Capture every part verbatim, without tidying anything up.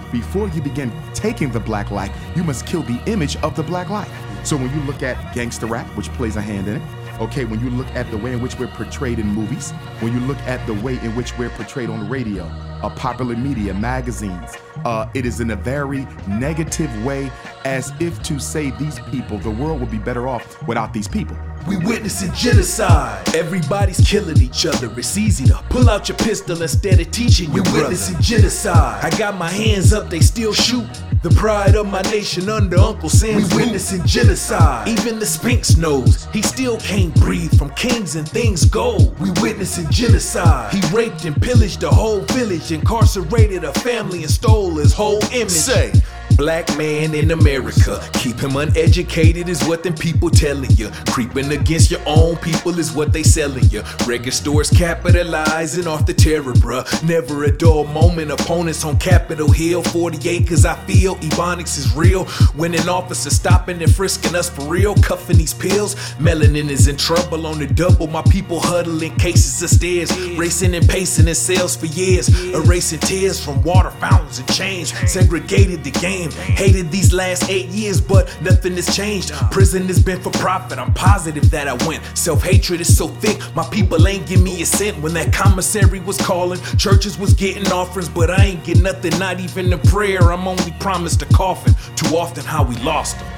before you begin taking the black life, you must kill the image of the black life. So when you look at gangster rap, which plays a hand in it, okay, when you look at the way in which we're portrayed in movies, when you look at the way in which we're portrayed on the radio, uh, popular media, magazines, uh, it is in a very negative way, as if to say these people, the world would be better off without these people. We witnessing genocide. Everybody's killing each other. It's easy to pull out your pistol instead of teaching your brother. We witnessing genocide. I got my hands up, they still shoot. The pride of my nation under Uncle Sam's. We witnessing genocide. Even the Sphinx knows he still can't breathe from kings and things gold. We witnessing genocide. He raped and pillaged the whole village, incarcerated a family and stole his whole image. Say, black man in America, keep him uneducated is what them people telling you. Creeping against your own people is what they selling you. Record stores capitalizing off the terror, bruh. Never a dull moment. Opponents on Capitol Hill, forty acres I feel. Ebonics is real. When an officer stopping and frisking us for real, cuffing these pills. Melanin is in trouble on the double. My people huddling cases of stairs, racing and pacing in cells for years, erasing tears from water fountains and change. Segregated the game. Hated these last eight years, but nothing has changed. Prison has been for profit. I'm positive that I went. Self-hatred is so thick, my people ain't give me a cent. When that commissary was calling, churches was getting offerings, but I ain't get nothing, not even a prayer. I'm only promised a coffin. Too often how we lost them.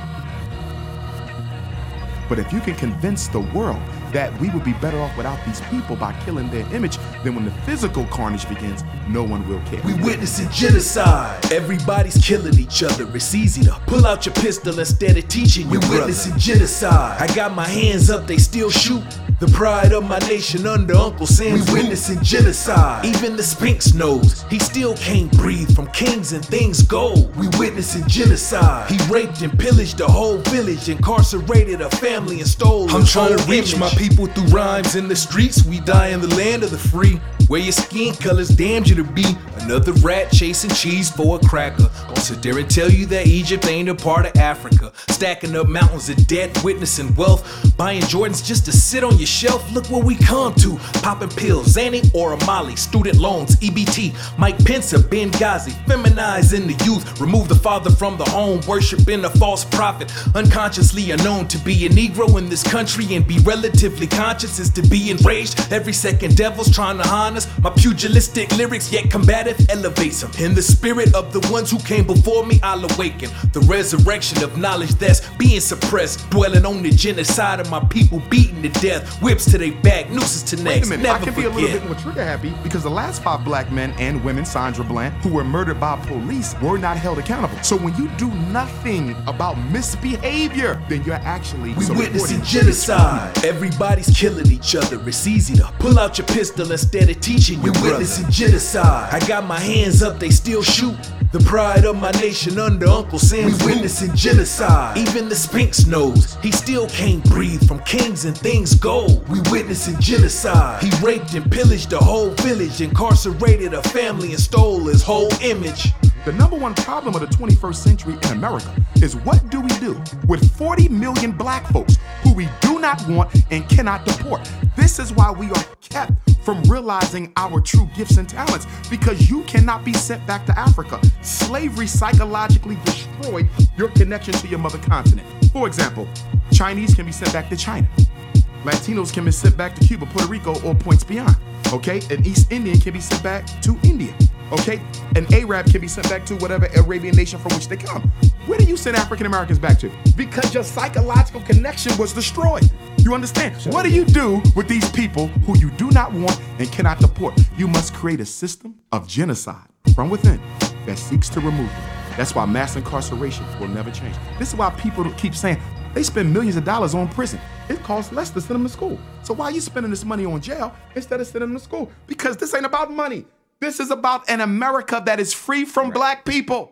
But if you can convince the world that we would be better off without these people by killing their image, then when the physical carnage begins, no one will care. We witnessing genocide. Everybody's killing each other. It's easy to pull out your pistol instead of teaching your brother. We witnessing genocide. I got my hands up, they still shoot. The pride of my nation under Uncle Sam's. We witnessing genocide. Even the Sphinx knows he still can't breathe from kings and things gold. We witnessing genocide. He raped and pillaged the whole village, incarcerated a family and stole his I'm trying to reach image. My people through rhymes in the streets. We die in the land of the free, where your skin colors damned you to be another rat chasing cheese for a cracker. Don't sit there and tell you that Egypt ain't a part of Africa. Stacking up mountains of debt, witnessing wealth, buying Jordans just to sit on your shelf. Look where we come to. Popping pills, Zanny or Amali, student loans, E B T, Mike Pence or Benghazi, feminizing the youth, remove the father from the home, worshiping a false prophet, unconsciously unknown. To be a Negro in this country and be relatively conscious is to be enraged. Every second devil's trying to harness my pugilistic lyrics, yet combative elevates them. In the spirit of the ones who came before me, I'll awaken the resurrection of knowledge that's being suppressed, dwelling on the genocide of my people, beaten to death, whips to their back, nooses to necks. Wait a minute, Never I can forget. be a little bit more trigger happy because the last five black men and women, Sandra Bland, who were murdered by police, were not held accountable. So when you do nothing about misbehavior, then you're actually we witnessing supporting genocide. Everybody's killing each other. It's easy to pull out your pistol instead of teaching your brother. We witnessing genocide. I got my hands up, they still shoot. The pride of my nation under Uncle Sam's. We witnessing genocide. Even the Sphinx knows he still can't breathe from kings and things gold. We witnessing genocide. He raped and pillaged the whole village, incarcerated a family and stole his whole image. The number one problem of the twenty-first century in America is what do we do with forty million black folks who we do not want and cannot deport? This is why we are kept from realizing our true gifts and talents, because you cannot be sent back to Africa. Slavery psychologically destroyed your connection to your mother continent. For example, Chinese can be sent back to China. Latinos can be sent back to Cuba, Puerto Rico, or points beyond. Okay, an East Indian can be sent back to India. Okay, an Arab can be sent back to whatever Arabian nation from which they come. Where do you send African Americans back to? Because your psychological connection was destroyed. You understand? What do you do with these people who you do not want and cannot deport? You must create a system of genocide from within that seeks to remove them. That's why mass incarceration will never change. This is why people keep saying they spend millions of dollars on prison. It costs less to send them to school. So why are you spending this money on jail instead of sending them to school? Because this ain't about money. This is about an America that is free from black people.